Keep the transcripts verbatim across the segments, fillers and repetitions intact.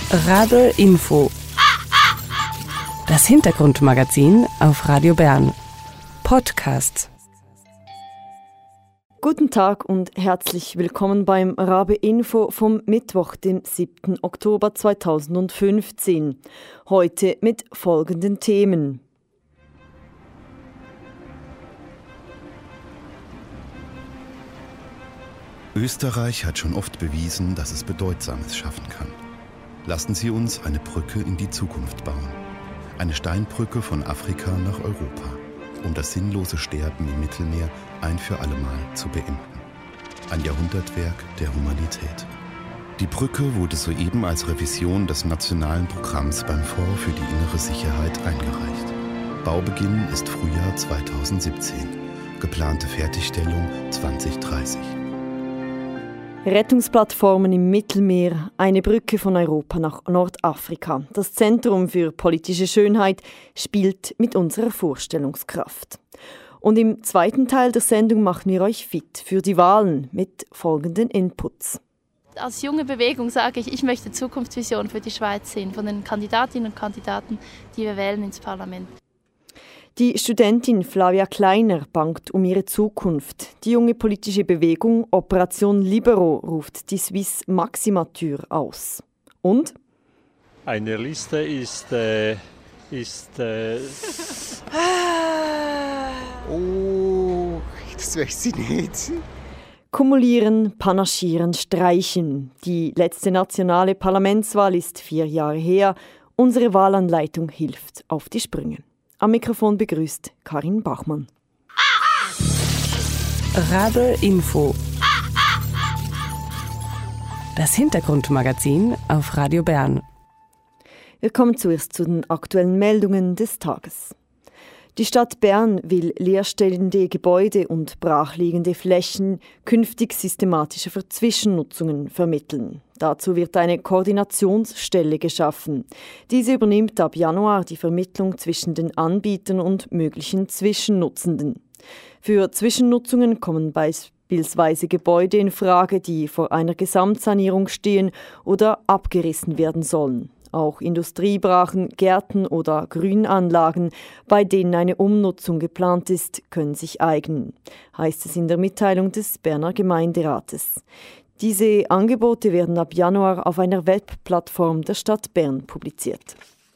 Radl Info. Das Hintergrundmagazin auf Radio Bern. Podcast. Guten Tag und herzlich willkommen beim Rabe Info vom Mittwoch, dem siebten Oktober zweitausendfünfzehn. Heute mit folgenden Themen. Österreich hat schon oft bewiesen, dass es Bedeutsames schaffen kann. Lassen Sie uns eine Brücke in die Zukunft bauen. Eine Steinbrücke von Afrika nach Europa, um das sinnlose Sterben im Mittelmeer ein für allemal zu beenden. Ein Jahrhundertwerk der Humanität. Die Brücke wurde soeben als Revision des nationalen Programms beim Fonds für die innere Sicherheit eingereicht. Baubeginn ist Frühjahr zweitausendsiebzehn. Geplante Fertigstellung zweitausenddreißig. Rettungsplattformen im Mittelmeer, eine Brücke von Europa nach Nordafrika. Das Zentrum für politische Schönheit spielt mit unserer Vorstellungskraft. Und im zweiten Teil der Sendung machen wir euch fit für die Wahlen mit folgenden Inputs. Als junge Bewegung sage ich, ich möchte Zukunftsvision für die Schweiz sehen, von den Kandidatinnen und Kandidaten, die wir wählen ins Parlament. Die Studentin Flavia Kleiner bangt um ihre Zukunft. Die junge politische Bewegung Operation Libero ruft die Swiss Maximatur aus. Und? Eine Liste ist... Äh, ist äh oh, das weiß ich nicht. Kumulieren, panaschieren, streichen. Die letzte nationale Parlamentswahl ist vier Jahre her. Unsere Wahlanleitung hilft auf die Sprünge. Am Mikrofon begrüßt Karin Bachmann. Radl Info. Das Hintergrundmagazin auf Radio Bern. Wir kommen zuerst zu den aktuellen Meldungen des Tages. Die Stadt Bern will leerstehende Gebäude und brachliegende Flächen künftig systematischer für Zwischennutzungen vermitteln. Dazu wird eine Koordinationsstelle geschaffen. Diese übernimmt ab Januar die Vermittlung zwischen den Anbietern und möglichen Zwischennutzenden. Für Zwischennutzungen kommen beispielsweise Gebäude in Frage, die vor einer Gesamtsanierung stehen oder abgerissen werden sollen. Auch Industriebrachen, Gärten oder Grünanlagen, bei denen eine Umnutzung geplant ist, können sich eignen, heißt es in der Mitteilung des Berner Gemeinderates. Diese Angebote werden ab Januar auf einer Webplattform der Stadt Bern publiziert.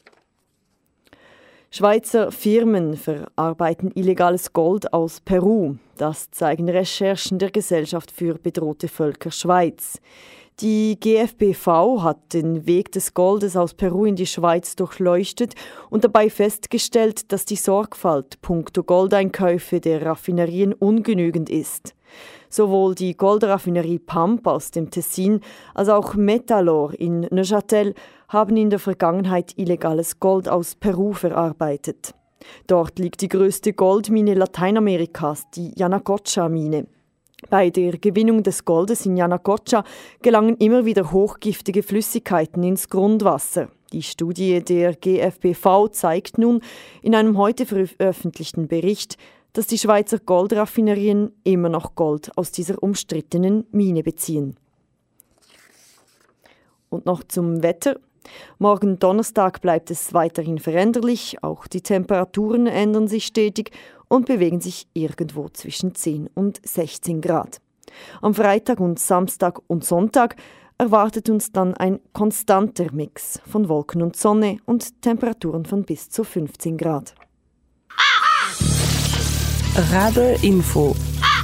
Schweizer Firmen verarbeiten illegales Gold aus Peru. Das zeigen Recherchen der Gesellschaft für bedrohte Völker Schweiz. Die G F B V hat den Weg des Goldes aus Peru in die Schweiz durchleuchtet und dabei festgestellt, dass die Sorgfalt punkto Goldeinkäufe der Raffinerien ungenügend ist. Sowohl die Goldraffinerie Pamp aus dem Tessin als auch Metalor in Neuchâtel haben in der Vergangenheit illegales Gold aus Peru verarbeitet. Dort liegt die größte Goldmine Lateinamerikas, die Yanacocha-Mine. Bei der Gewinnung des Goldes in Yanacocha gelangen immer wieder hochgiftige Flüssigkeiten ins Grundwasser. Die Studie der G F B V zeigt nun in einem heute veröffentlichten Bericht, dass die Schweizer Goldraffinerien immer noch Gold aus dieser umstrittenen Mine beziehen. Und noch zum Wetter. Morgen Donnerstag bleibt es weiterhin veränderlich, auch die Temperaturen ändern sich stetig und bewegen sich irgendwo zwischen zehn und sechzehn Grad. Am Freitag und Samstag und Sonntag erwartet uns dann ein konstanter Mix von Wolken und Sonne und Temperaturen von bis zu fünfzehn Grad. Radl Info.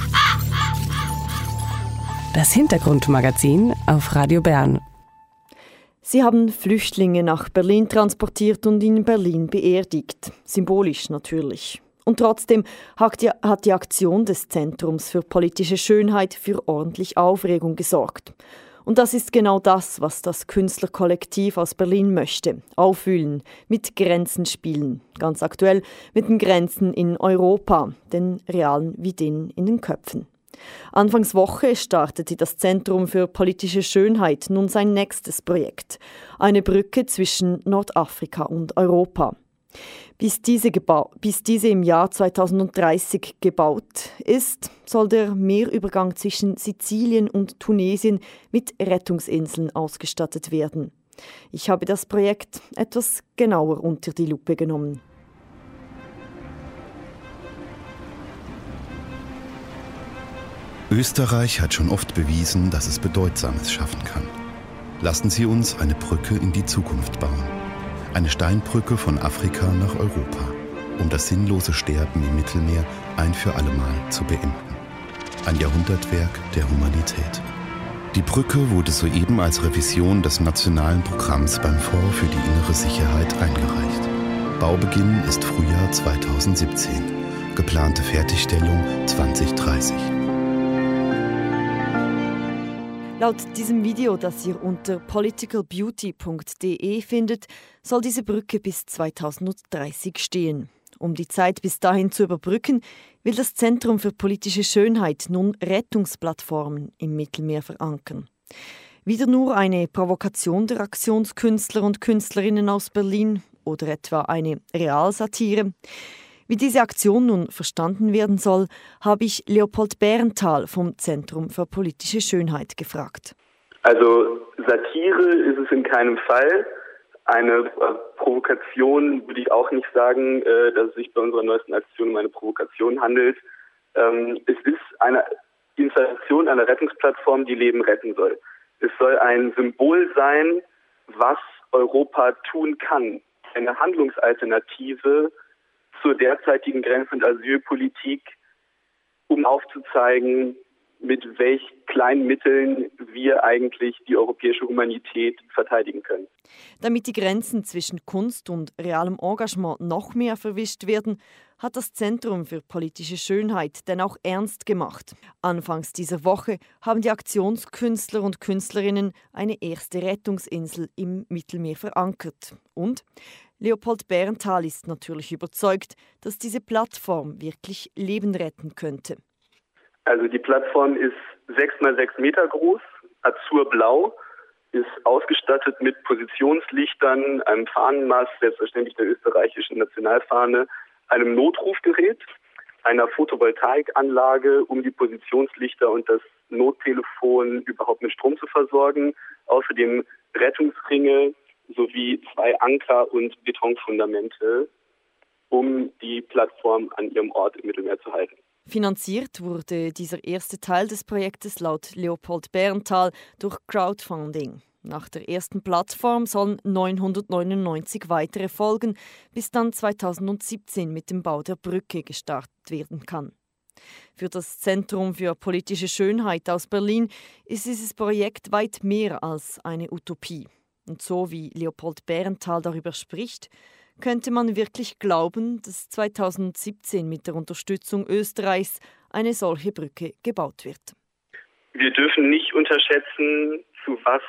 Das Hintergrundmagazin auf Radio Bern. Sie haben Flüchtlinge nach Berlin transportiert und in Berlin beerdigt. Symbolisch natürlich. Und trotzdem hat die, hat die Aktion des Zentrums für politische Schönheit für ordentlich Aufregung gesorgt. Und das ist genau das, was das Künstlerkollektiv aus Berlin möchte. Aufwühlen, mit Grenzen spielen. Ganz aktuell mit den Grenzen in Europa, den realen wie den in den Köpfen. Anfangs Woche startete das Zentrum für politische Schönheit nun sein nächstes Projekt. Eine Brücke zwischen Nordafrika und Europa. Bis diese, geba- bis diese im Jahr zweitausenddreißig gebaut ist, soll der Meerübergang zwischen Sizilien und Tunesien mit Rettungsinseln ausgestattet werden. Ich habe das Projekt etwas genauer unter die Lupe genommen. Österreich hat schon oft bewiesen, dass es Bedeutsames schaffen kann. Lassen Sie uns eine Brücke in die Zukunft bauen. Eine Steinbrücke von Afrika nach Europa, um das sinnlose Sterben im Mittelmeer ein für allemal zu beenden. Ein Jahrhundertwerk der Humanität. Die Brücke wurde soeben als Revision des nationalen Programms beim Fonds für die innere Sicherheit eingereicht. Baubeginn ist Frühjahr zweitausendsiebzehn. Geplante Fertigstellung zweitausenddreißig. Laut diesem Video, das ihr unter political beauty punkt d e findet, soll diese Brücke bis zweitausenddreißig stehen. Um die Zeit bis dahin zu überbrücken, will das Zentrum für politische Schönheit nun Rettungsplattformen im Mittelmeer verankern. Wieder nur eine Provokation der Aktionskünstler und Künstlerinnen aus Berlin oder etwa eine Realsatire? Wie diese Aktion nun verstanden werden soll, habe ich Leopold Bärenthal vom Zentrum für politische Schönheit gefragt. Also Satire ist es in keinem Fall. Eine äh, Provokation würde ich auch nicht sagen, äh, dass es sich bei unserer neuesten Aktion um eine Provokation handelt. Ähm, es ist eine Installation einer Rettungsplattform, die Leben retten soll. Es soll ein Symbol sein, was Europa tun kann. Eine Handlungsalternative zur derzeitigen Grenz- und Asylpolitik, um aufzuzeigen, mit welch kleinen Mitteln wir eigentlich die europäische Humanität verteidigen können. Damit die Grenzen zwischen Kunst und realem Engagement noch mehr verwischt werden, hat das Zentrum für politische Schönheit denn auch ernst gemacht. Anfangs dieser Woche haben die Aktionskünstler und Künstlerinnen eine erste Rettungsinsel im Mittelmeer verankert. Und Leopold Bärenthal ist natürlich überzeugt, dass diese Plattform wirklich Leben retten könnte. Also die Plattform ist sechs mal sechs Meter groß, azurblau, ist ausgestattet mit Positionslichtern, einem Fahnenmast, selbstverständlich der österreichischen Nationalfahne, einem Notrufgerät, einer Photovoltaikanlage, um die Positionslichter und das Nottelefon überhaupt mit Strom zu versorgen. Außerdem Rettungsringe sowie zwei Anker und Betonfundamente, um die Plattform an ihrem Ort im Mittelmeer zu halten. Finanziert wurde dieser erste Teil des Projektes laut Leopold Bärenthal durch Crowdfunding. Nach der ersten Plattform sollen neunhundertneunundneunzig weitere folgen, bis dann zweitausendsiebzehn mit dem Bau der Brücke gestartet werden kann. Für das Zentrum für politische Schönheit aus Berlin ist dieses Projekt weit mehr als eine Utopie. Und so wie Leopold Bärenthal darüber spricht, könnte man wirklich glauben, dass zweitausendsiebzehn mit der Unterstützung Österreichs eine solche Brücke gebaut wird. Wir dürfen nicht unterschätzen, zu was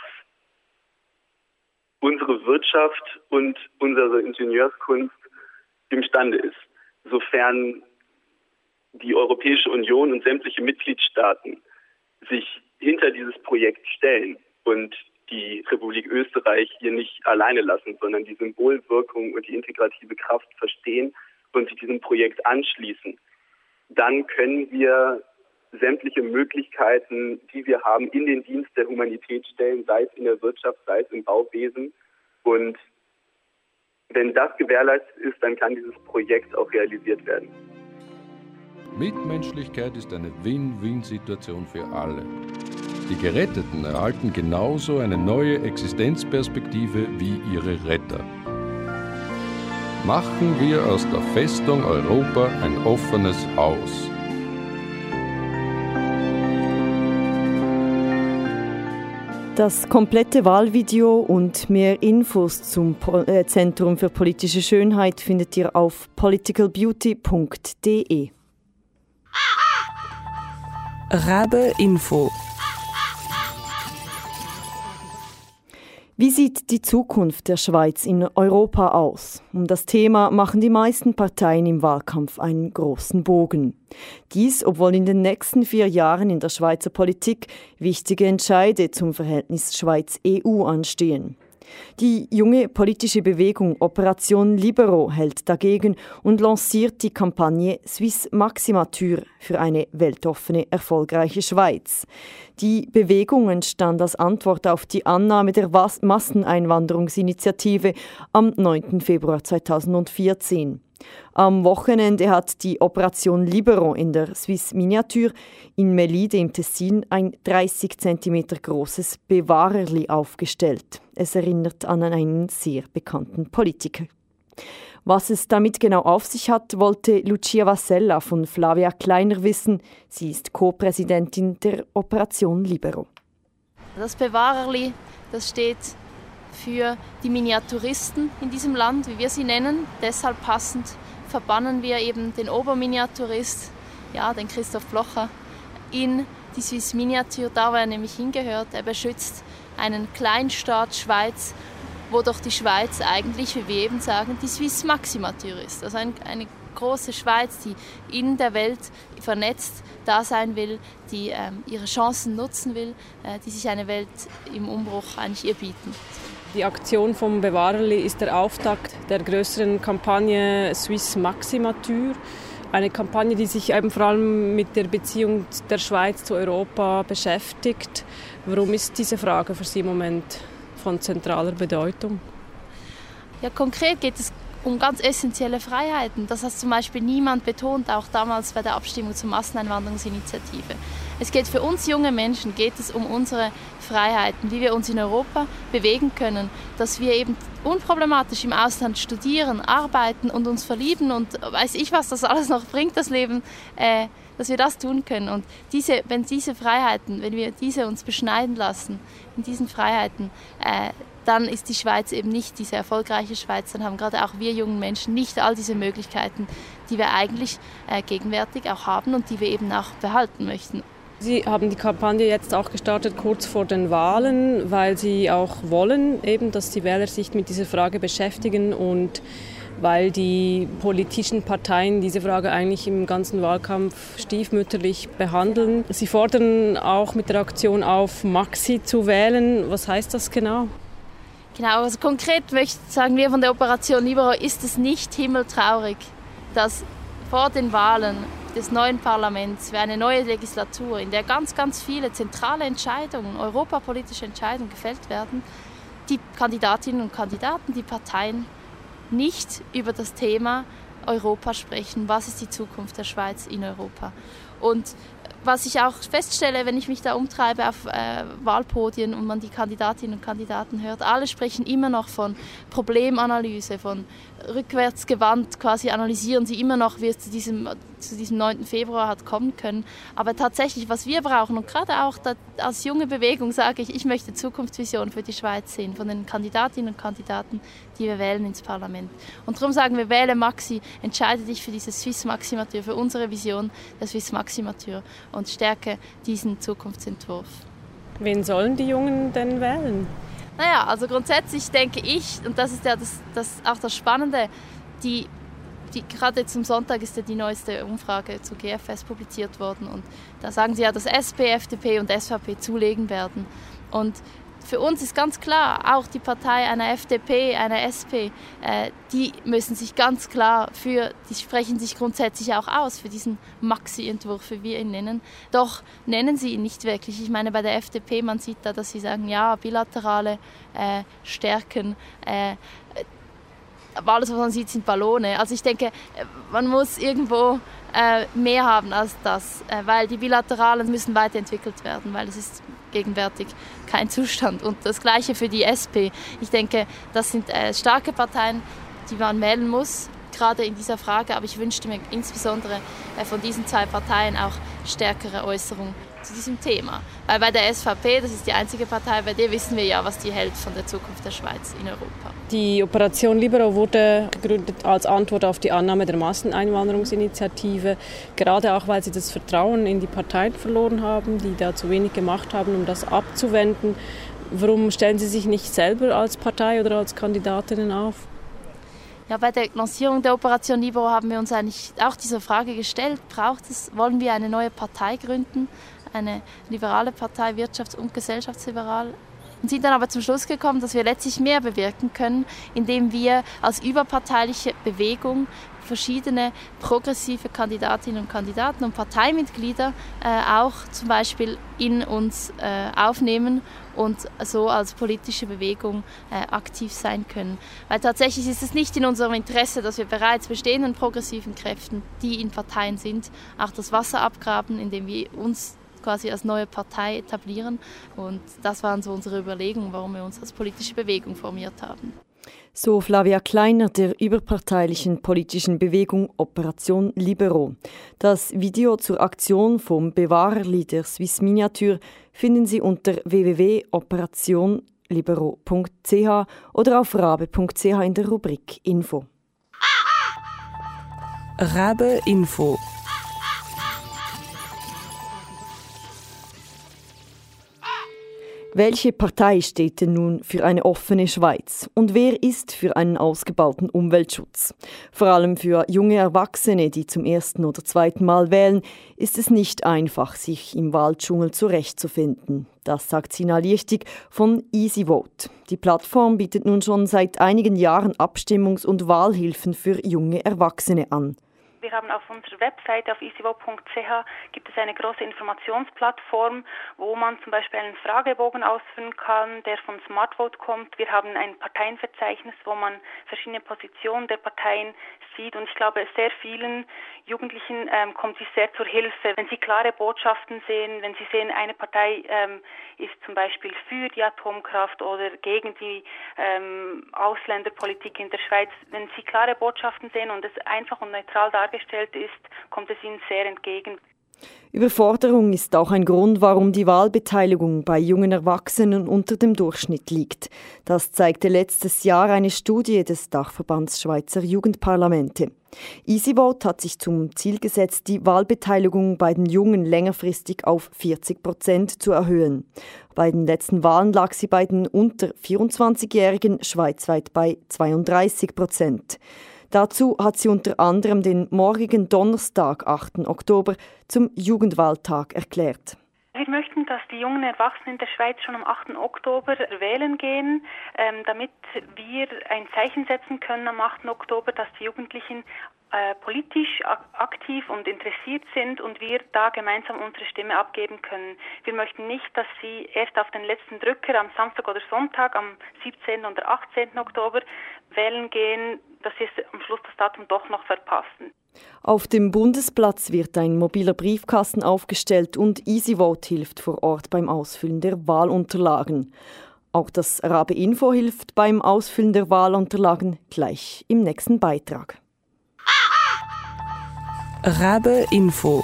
unsere Wirtschaft und unsere Ingenieurskunst imstande ist. Sofern die Europäische Union und sämtliche Mitgliedstaaten sich hinter dieses Projekt stellen und die Republik Österreich hier nicht alleine lassen, sondern die Symbolwirkung und die integrative Kraft verstehen und sich diesem Projekt anschließen, dann können wir sämtliche Möglichkeiten, die wir haben, in den Dienst der Humanität stellen, sei es in der Wirtschaft, sei es im Bauwesen. Und wenn das gewährleistet ist, dann kann dieses Projekt auch realisiert werden. Mitmenschlichkeit ist eine Win-Win-Situation für alle. Die Geretteten erhalten genauso eine neue Existenzperspektive wie ihre Retter. Machen wir aus der Festung Europa ein offenes Haus. Das komplette Wahlvideo und mehr Infos zum Zentrum für politische Schönheit findet ihr auf political beauty punkt d e. Rabe Info. Wie sieht die Zukunft der Schweiz in Europa aus? Um das Thema machen die meisten Parteien im Wahlkampf einen großen Bogen. Dies, obwohl in den nächsten vier Jahren in der Schweizer Politik wichtige Entscheide zum Verhältnis Schweiz-E U anstehen. Die junge politische Bewegung Operation Libero hält dagegen und lanciert die Kampagne Swiss Maximature für eine weltoffene, erfolgreiche Schweiz. Die Bewegung entstand als Antwort auf die Annahme der Masseneinwanderungsinitiative am neunten Februar zweitausendvierzehn. Am Wochenende hat die Operation Libero in der Swiss Miniature in Melide im Tessin ein dreißig Zentimeter großes Bewahrerli aufgestellt. Es erinnert an einen sehr bekannten Politiker. Was es damit genau auf sich hat, wollte Lucia Vassella von Flavia Kleiner wissen. Sie ist Co-Präsidentin der Operation Libero. Das Bewahrerli, das steht für die Miniaturisten in diesem Land, wie wir sie nennen. Deshalb passend verbannen wir eben den Oberminiaturist, ja, den Christoph Blocher, in die Swiss Miniature, da wo er nämlich hingehört. Er beschützt einen Kleinstaat Schweiz, wo doch die Schweiz eigentlich, wie wir eben sagen, die Swiss Maximature ist. Also ein, eine große Schweiz, die in der Welt vernetzt da sein will, die ähm, ihre Chancen nutzen will, äh, die sich eine Welt im Umbruch eigentlich ihr bieten. Die Aktion vom Bewahrerli ist der Auftakt der größeren Kampagne Swiss Maximature. Eine Kampagne, die sich eben vor allem mit der Beziehung der Schweiz zu Europa beschäftigt. Warum ist diese Frage für Sie im Moment von zentraler Bedeutung? Ja, konkret geht es um ganz essentielle Freiheiten. Das hat zum Beispiel niemand betont, auch damals bei der Abstimmung zur Masseneinwanderungsinitiative. Es geht für uns junge Menschen, geht es um unsere Freiheiten, wie wir uns in Europa bewegen können, dass wir eben unproblematisch im Ausland studieren, arbeiten und uns verlieben und weiß ich, was das alles noch bringt, das Leben, äh, dass wir das tun können. Und diese, wenn diese Freiheiten, wenn wir diese uns beschneiden lassen, in diesen Freiheiten, äh, dann ist die Schweiz eben nicht diese erfolgreiche Schweiz. Dann haben gerade auch wir jungen Menschen nicht all diese Möglichkeiten, die wir eigentlich äh, gegenwärtig auch haben und die wir eben auch behalten möchten. Sie haben die Kampagne jetzt auch gestartet kurz vor den Wahlen, weil Sie auch wollen, eben, dass die Wähler sich mit dieser Frage beschäftigen und weil die politischen Parteien diese Frage eigentlich im ganzen Wahlkampf stiefmütterlich behandeln. Sie fordern auch mit der Aktion auf, Maxi zu wählen. Was heißt das genau? Genau, also konkret möchten, sagen wir von der Operation Libero, ist es nicht himmeltraurig, dass vor den Wahlen des neuen Parlaments für eine neue Legislatur, in der ganz, ganz viele zentrale Entscheidungen, europapolitische Entscheidungen gefällt werden, die Kandidatinnen und Kandidaten, die Parteien nicht über das Thema Europa sprechen. Was ist die Zukunft der Schweiz in Europa? Und was ich auch feststelle, wenn ich mich da umtreibe auf äh, Wahlpodien und man die Kandidatinnen und Kandidaten hört, alle sprechen immer noch von Problemanalyse, von rückwärtsgewandt quasi analysieren sie immer noch, wie es zu diesem, zu diesem neunten Februar hat kommen können. Aber tatsächlich, was wir brauchen, und gerade auch da, als junge Bewegung sage ich, ich möchte Zukunftsvision für die Schweiz sehen, von den Kandidatinnen und Kandidaten, die wir wählen ins Parlament. Und darum sagen wir, wähle Maxi, entscheide dich für diese Swiss Maximature, für unsere Vision der Swiss Maximature und stärke diesen Zukunftsentwurf. Wen sollen die Jungen denn wählen? Naja, also grundsätzlich denke ich, und das ist ja das, das auch das Spannende, die, die, gerade zum Sonntag ist ja die neueste Umfrage zu G F S publiziert worden und da sagen sie ja, dass S P, F D P und S V P zulegen werden. Und für uns ist ganz klar, auch die Partei einer F D P, einer S P, äh, die müssen sich ganz klar für, die sprechen sich grundsätzlich auch aus für diesen Maxi-Entwurf, wie wir ihn nennen. Doch nennen sie ihn nicht wirklich. Ich meine, bei der F D P, man sieht da, dass sie sagen, ja, bilaterale äh, Stärken, äh, aber alles, was man sieht, sind Ballone. Also ich denke, man muss irgendwo äh, mehr haben als das, äh, weil die Bilateralen müssen weiterentwickelt werden, weil es ist gegenwärtig kein Zustand. Und das Gleiche für die S P. Ich denke, das sind äh, starke Parteien, die man wählen muss, gerade in dieser Frage. Aber ich wünschte mir insbesondere äh, von diesen zwei Parteien auch stärkere Äußerungen zu diesem Thema. Weil bei der S V P, das ist die einzige Partei, bei der wissen wir ja, was die hält von der Zukunft der Schweiz in Europa. Die Operation Libero wurde gegründet als Antwort auf die Annahme der Masseneinwanderungsinitiative, gerade auch, weil sie das Vertrauen in die Parteien verloren haben, die da zu wenig gemacht haben, um das abzuwenden. Warum stellen Sie sich nicht selber als Partei oder als Kandidatinnen auf? Ja, bei der Lancierung der Operation Libero haben wir uns eigentlich auch diese Frage gestellt, braucht es, wollen wir eine neue Partei gründen, eine liberale Partei, wirtschafts- und gesellschaftsliberal? und sind dann aber zum Schluss gekommen, dass wir letztlich mehr bewirken können, indem wir als überparteiliche Bewegung verschiedene progressive Kandidatinnen und Kandidaten und Parteimitglieder äh, auch zum Beispiel in uns äh, aufnehmen und so als politische Bewegung äh, aktiv sein können. Weil tatsächlich ist es nicht in unserem Interesse, dass wir bereits bestehenden progressiven Kräften, die in Parteien sind, auch das Wasser abgraben, indem wir uns quasi als neue Partei etablieren. Und das waren so unsere Überlegungen, warum wir uns als politische Bewegung formiert haben. So Flavia Kleiner der überparteilichen politischen Bewegung Operation Libero. Das Video zur Aktion vom Bewahrerli der Swiss Miniature finden Sie unter w w w punkt operation libero punkt c h oder auf rabe punkt c h in der Rubrik Info. Rabe Info. Welche Partei steht denn nun für eine offene Schweiz? Und wer ist für einen ausgebauten Umweltschutz? Vor allem für junge Erwachsene, die zum ersten oder zweiten Mal wählen, ist es nicht einfach, sich im Wahldschungel zurechtzufinden. Das sagt Sina Lichtig von EasyVote. Die Plattform bietet nun schon seit einigen Jahren Abstimmungs- und Wahlhilfen für junge Erwachsene an. Wir haben auf unserer Webseite auf easyvote punkt c h gibt es eine große Informationsplattform, wo man zum Beispiel einen Fragebogen ausfüllen kann, der von SmartVote kommt. Wir haben ein Parteienverzeichnis, wo man verschiedene Positionen der Parteien sieht. Und ich glaube, sehr vielen Jugendlichen ähm, kommt dies sehr zur Hilfe, wenn sie klare Botschaften sehen, wenn sie sehen, eine Partei ähm, ist zum Beispiel für die Atomkraft oder gegen die ähm, Ausländerpolitik in der Schweiz. Wenn sie klare Botschaften sehen und es einfach und neutral dargestellt ist, kommt es ihnen sehr entgegen. Überforderung ist auch ein Grund, warum die Wahlbeteiligung bei jungen Erwachsenen unter dem Durchschnitt liegt. Das zeigte letztes Jahr eine Studie des Dachverbands Schweizer Jugendparlamente. EasyVote hat sich zum Ziel gesetzt, die Wahlbeteiligung bei den Jungen längerfristig auf vierzig Prozent zu erhöhen. Bei den letzten Wahlen lag sie bei den unter vierundzwanzigjährigen schweizweit bei zweiunddreißig Prozent. Dazu hat sie unter anderem den morgigen Donnerstag, achten Oktober, zum Jugendwahltag erklärt. Wir möchten, dass die jungen Erwachsenen in der Schweiz schon am achten Oktober wählen gehen, ähm, damit wir ein Zeichen setzen können am achten Oktober, dass die Jugendlichen äh, politisch ak- aktiv und interessiert sind und wir da gemeinsam unsere Stimme abgeben können. Wir möchten nicht, dass sie erst auf den letzten Drücker am Samstag oder Sonntag, am siebzehnten oder achtzehnten Oktober wählen gehen, dass sie es am Schluss das Datum doch noch verpassen. Auf dem Bundesplatz wird ein mobiler Briefkasten aufgestellt und EasyVote hilft vor Ort beim Ausfüllen der Wahlunterlagen. Auch das Rabe Info hilft beim Ausfüllen der Wahlunterlagen gleich im nächsten Beitrag. Rabe Info.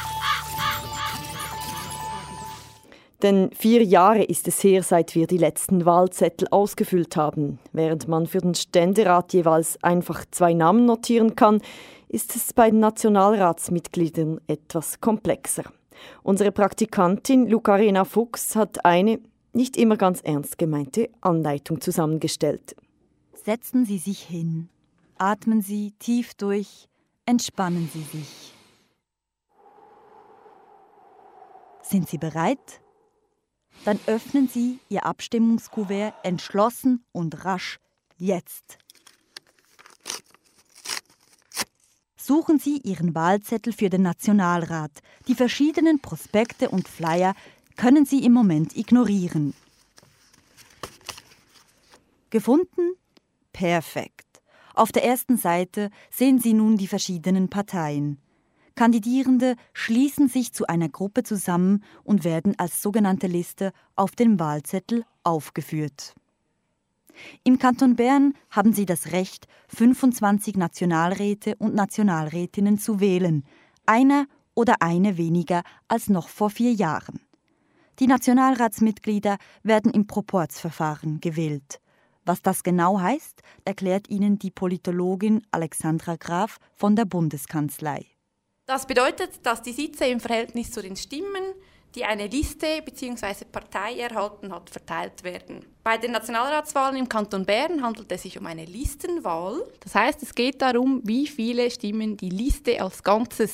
Denn vier Jahre ist es her, seit wir die letzten Wahlzettel ausgefüllt haben. Während man für den Ständerat jeweils einfach zwei Namen notieren kann, ist es bei den Nationalratsmitgliedern etwas komplexer. Unsere Praktikantin Lucarena Fuchs hat eine nicht immer ganz ernst gemeinte Anleitung zusammengestellt. Setzen Sie sich hin, atmen Sie tief durch, entspannen Sie sich. Sind Sie bereit? Dann öffnen Sie Ihr Abstimmungskuvert entschlossen und rasch jetzt. Suchen Sie Ihren Wahlzettel für den Nationalrat. Die verschiedenen Prospekte und Flyer können Sie im Moment ignorieren. Gefunden? Perfekt. Auf der ersten Seite sehen Sie nun die verschiedenen Parteien. Kandidierende schließen sich zu einer Gruppe zusammen und werden als sogenannte Liste auf dem Wahlzettel aufgeführt. Im Kanton Bern haben Sie das Recht, fünfundzwanzig Nationalräte und Nationalrätinnen zu wählen, einer oder eine weniger als noch vor vier Jahren. Die Nationalratsmitglieder werden im Proporzverfahren gewählt. Was das genau heißt, erklärt Ihnen die Politologin Alexandra Graf von der Bundeskanzlei. Das bedeutet, dass die Sitze im Verhältnis zu den Stimmen, die eine Liste bzw. Partei erhalten hat, verteilt werden. Bei den Nationalratswahlen im Kanton Bern handelt es sich um eine Listenwahl. Das heißt, es geht darum, wie viele Stimmen die Liste als Ganzes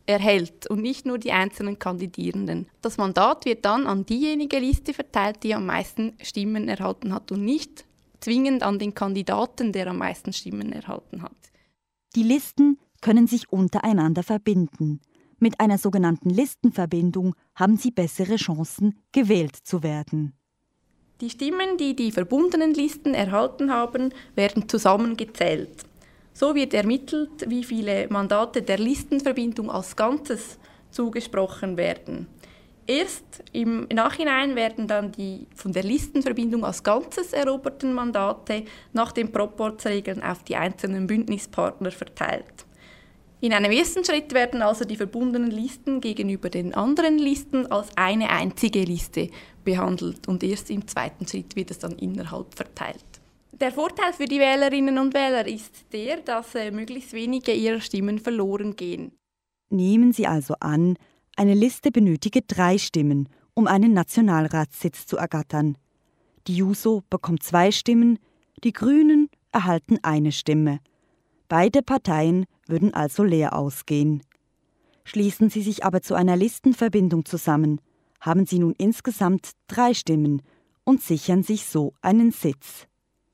erhält und nicht nur die einzelnen Kandidierenden. Das Mandat wird dann an diejenige Liste verteilt, die am meisten Stimmen erhalten hat und nicht zwingend an den Kandidaten, der am meisten Stimmen erhalten hat. Die Listen können sich untereinander verbinden. Mit einer sogenannten Listenverbindung haben sie bessere Chancen, gewählt zu werden. Die Stimmen, die die verbundenen Listen erhalten haben, werden zusammengezählt. So wird ermittelt, wie viele Mandate der Listenverbindung als Ganzes zugesprochen werden. Erst im Nachhinein werden dann die von der Listenverbindung als Ganzes eroberten Mandate nach den Proporzregeln auf die einzelnen Bündnispartner verteilt. In einem ersten Schritt werden also die verbundenen Listen gegenüber den anderen Listen als eine einzige Liste behandelt und erst im zweiten Schritt wird es dann innerhalb verteilt. Der Vorteil für die Wählerinnen und Wähler ist der, dass äh, möglichst wenige ihrer Stimmen verloren gehen. Nehmen Sie also an, eine Liste benötige drei Stimmen, um einen Nationalratssitz zu ergattern. Die Juso bekommt zwei Stimmen, die Grünen erhalten eine Stimme. Beide Parteien würden also leer ausgehen. Schließen sie sich aber zu einer Listenverbindung zusammen, haben sie nun insgesamt drei Stimmen und sichern sich so einen Sitz.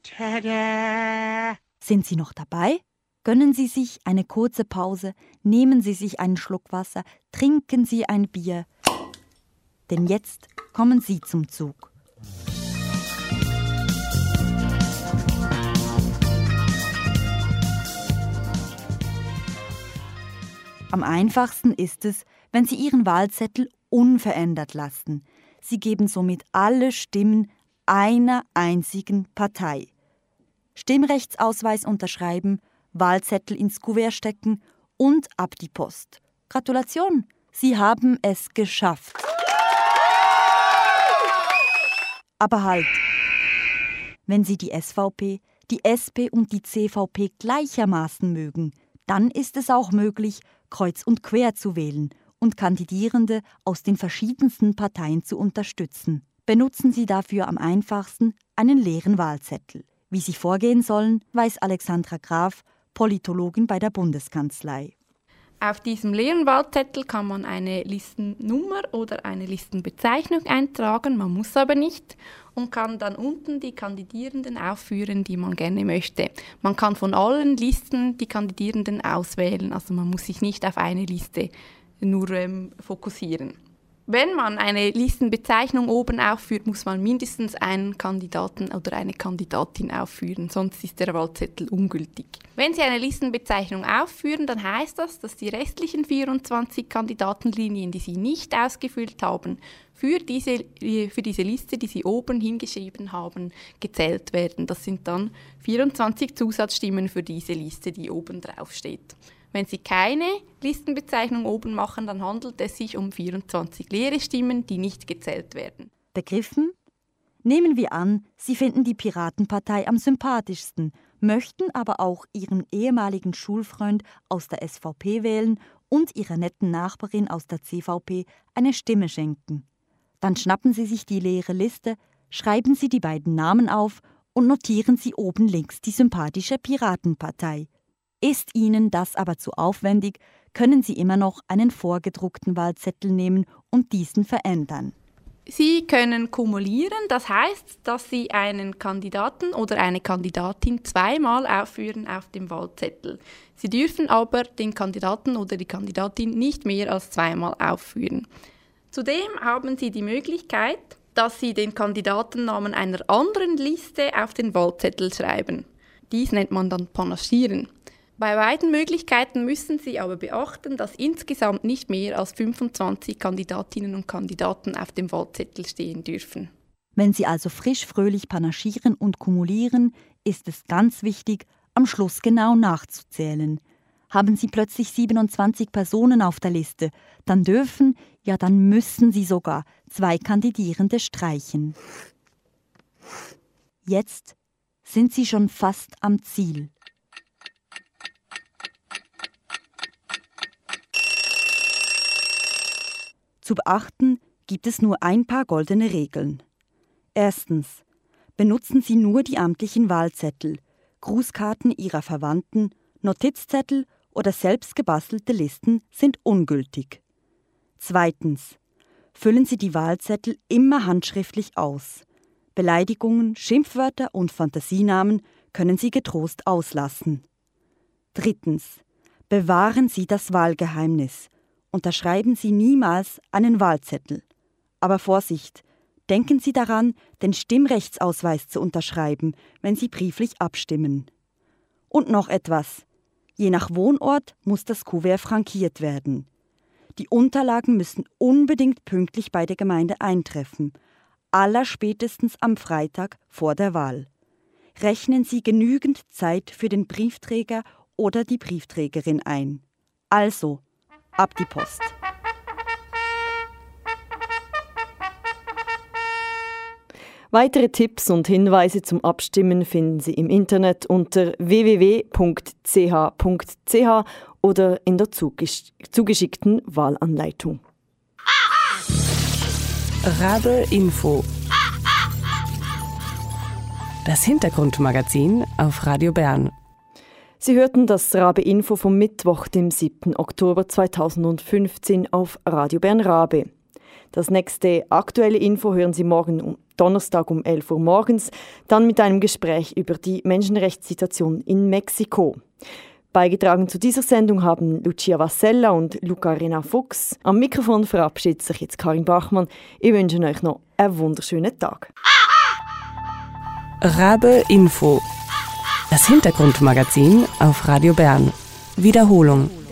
Tada! Sind Sie noch dabei? Gönnen Sie sich eine kurze Pause, nehmen Sie sich einen Schluck Wasser, trinken Sie ein Bier. Denn jetzt kommen Sie zum Zug. Am einfachsten ist es, wenn Sie Ihren Wahlzettel unverändert lassen. Sie geben somit alle Stimmen einer einzigen Partei. Stimmrechtsausweis unterschreiben, Wahlzettel ins Kuvert stecken und ab die Post. Gratulation, Sie haben es geschafft. Aber halt, wenn Sie die S V P, die S P und die C V P gleichermaßen mögen, dann ist es auch möglich, kreuz und quer zu wählen und Kandidierende aus den verschiedensten Parteien zu unterstützen. Benutzen Sie dafür am einfachsten einen leeren Wahlzettel. Wie Sie vorgehen sollen, weiß Alexandra Graf, Politologin bei der Bundeskanzlei. Auf diesem leeren Wahlzettel kann man eine Listennummer oder eine Listenbezeichnung eintragen, man muss aber nicht, und kann dann unten die Kandidierenden aufführen, die man gerne möchte. Man kann von allen Listen die Kandidierenden auswählen, also man muss sich nicht auf eine Liste nur ähm, fokussieren. Wenn man eine Listenbezeichnung oben aufführt, muss man mindestens einen Kandidaten oder eine Kandidatin aufführen, sonst ist der Wahlzettel ungültig. Wenn Sie eine Listenbezeichnung aufführen, dann heißt das, dass die restlichen vierundzwanzig Kandidatenlinien, die Sie nicht ausgefüllt haben, für diese, für diese Liste, die Sie oben hingeschrieben haben, gezählt werden. Das sind dann vierundzwanzig Zusatzstimmen für diese Liste, die oben drauf steht. Wenn Sie keine Listenbezeichnung oben machen, dann handelt es sich um vierundzwanzig leere Stimmen, die nicht gezählt werden. Begriffen? Nehmen wir an, Sie finden die Piratenpartei am sympathischsten, möchten aber auch Ihren ehemaligen Schulfreund aus der S V P wählen und Ihrer netten Nachbarin aus der C V P eine Stimme schenken. Dann schnappen Sie sich die leere Liste, schreiben Sie die beiden Namen auf und notieren Sie oben links die sympathische Piratenpartei. Ist Ihnen das aber zu aufwendig, können Sie immer noch einen vorgedruckten Wahlzettel nehmen und diesen verändern. Sie können kumulieren, das heißt, dass Sie einen Kandidaten oder eine Kandidatin zweimal aufführen auf dem Wahlzettel. Sie dürfen aber den Kandidaten oder die Kandidatin nicht mehr als zweimal aufführen. Zudem haben Sie die Möglichkeit, dass Sie den Kandidatennamen einer anderen Liste auf den Wahlzettel schreiben. Dies nennt man dann Panaschieren. Bei beiden Möglichkeiten müssen Sie aber beachten, dass insgesamt nicht mehr als fünfundzwanzig Kandidatinnen und Kandidaten auf dem Wahlzettel stehen dürfen. Wenn Sie also frisch fröhlich panaschieren und kumulieren, ist es ganz wichtig, am Schluss genau nachzuzählen. Haben Sie plötzlich siebenundzwanzig Personen auf der Liste, dann dürfen, ja dann müssen Sie sogar zwei Kandidierende streichen. Jetzt sind Sie schon fast am Ziel. Zu beachten gibt es nur ein paar goldene Regeln. Erstens. Benutzen Sie nur die amtlichen Wahlzettel, Grußkarten Ihrer Verwandten, Notizzettel oder selbst gebastelte Listen sind ungültig. Zweitens. Füllen Sie die Wahlzettel immer handschriftlich aus. Beleidigungen, Schimpfwörter und Fantasienamen können Sie getrost auslassen. Drittens. Bewahren Sie das Wahlgeheimnis. Unterschreiben Sie niemals einen Wahlzettel. Aber Vorsicht! Denken Sie daran, den Stimmrechtsausweis zu unterschreiben, wenn Sie brieflich abstimmen. Und noch etwas. Je nach Wohnort muss das Kuvert frankiert werden. Die Unterlagen müssen unbedingt pünktlich bei der Gemeinde eintreffen, allerspätestens am Freitag vor der Wahl. Rechnen Sie genügend Zeit für den Briefträger oder die Briefträgerin ein. Also, ab die Post. Weitere Tipps und Hinweise zum Abstimmen finden Sie im Internet unter w w w punkt c h punkt c h oder in der zugesch- zugeschickten Wahlanleitung. Rabe Info. Das Hintergrundmagazin auf Radio Bern. Sie hörten das Rabe Info vom Mittwoch, dem siebten Oktober zweitausendfünfzehn auf Radio Bern Rabe. Das nächste aktuelle Info hören Sie morgen um Donnerstag um elf Uhr morgens, dann mit einem Gespräch über die Menschenrechtssituation in Mexiko. Beigetragen zu dieser Sendung haben Lucia Vassella und Luca Rena Fuchs. Am Mikrofon verabschiedet sich jetzt Karin Bachmann. Ich wünsche euch noch einen wunderschönen Tag. Rabe Info. Das Hintergrundmagazin auf Radio Bern. Wiederholung.